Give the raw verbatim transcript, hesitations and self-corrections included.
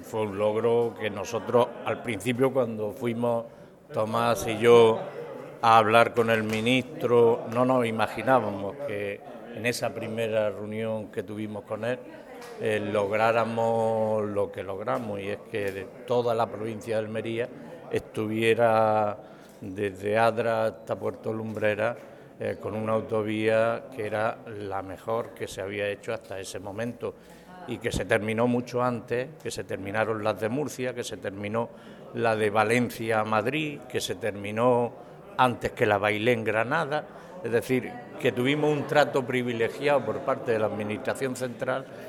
fue un logro que nosotros al principio, cuando fuimos Tomás y yo a hablar con el ministro, no nos imaginábamos que en esa primera reunión que tuvimos con él eh, lográramos lo que logramos, y es que de toda la provincia de Almería estuviera desde Adra hasta Puerto Lumbrera eh, con una autovía que era la mejor que se había hecho hasta ese momento, y que se terminó mucho antes, que se terminaron las de Murcia, que se terminó la de Valencia a Madrid, que se terminó antes que la Bailén Granada. Es decir, que tuvimos un trato privilegiado por parte de la Administración Central